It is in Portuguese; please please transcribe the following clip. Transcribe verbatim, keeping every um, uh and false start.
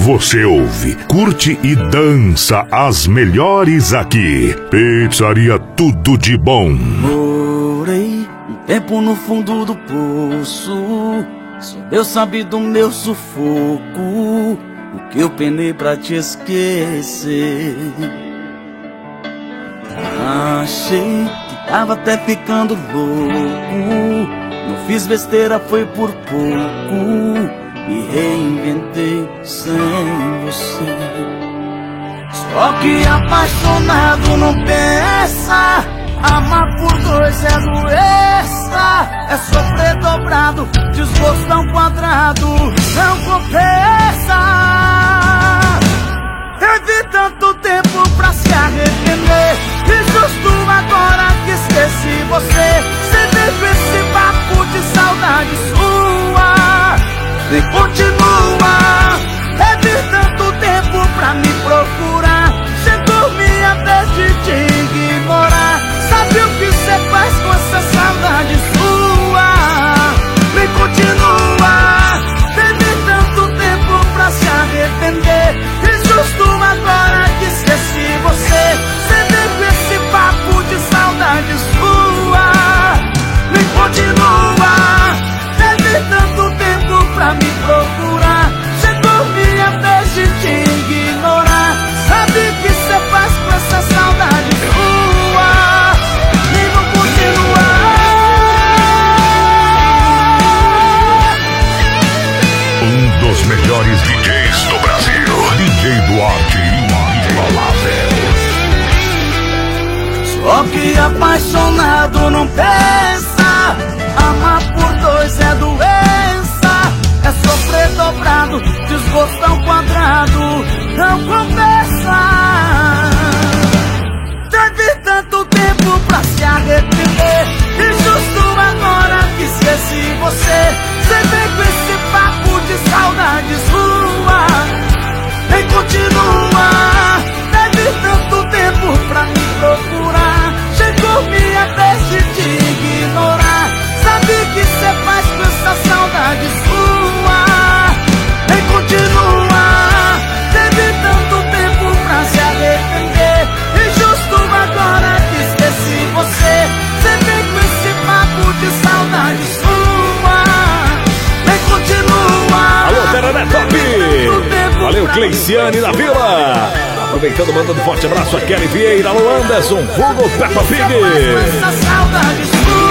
Você ouve, curte e dança as melhores aqui. Pizzaria Tudo de Bom. Morei um tempo no fundo do poço, só Deus sabe do meu sufoco, o que eu penei pra te esquecer. Achei que tava até ficando louco, não fiz besteira, foi por pouco, me reinventei sem você. Só que apaixonado não pensa, amar por dois é doença, é sofrer dobrado, desgosto ao quadrado, não compensa. Teve tanto tempo pra se arrepender, e justo agora que esqueci você, cê teve esse papo de saudade sua, nem continua. Teve tanto tempo pra me procurar, cê dormia até de te ignorar. Sabe o que cê faz com essa saudade sua? Nem continua. Teve tanto tempo pra se arrepender, e justo agora que esqueci você, cê teve esse papo de saudade sua, nem continua. Teve tanto tempo pra me procurar, cê dormia até de te ignorar. Sabe o que cê faz com essa saudade sua? Nem vou continuar. Um dos melhores D Js do Brasil, D J Duarte Inigualável. Só que apaixonado não pensa, amar por dois é doença, é sofrer dobrado, desgosto ao quadrado, não compensa. Teve tanto tempo pra se arrepender, e justo agora que esqueci você, cê vem com esse papo de saudade sua, nem continua. Teve tanto tempo pra me procurar, chegou-me até de te ignorar. Sabe o que cê faz com essa saudade sua? Nem continua. Teve tanto tempo pra se arrepender, e justo agora que esqueci você, cê vem com esse papo de saudade sua, nem continua. Alô, Terané Top! Valeu, Cleiciane da Vila! Aproveitando, mandando um forte abraço a Kelly Vieira, alô Anderson, Hugo, Peppa Pig! Essa saudade sua.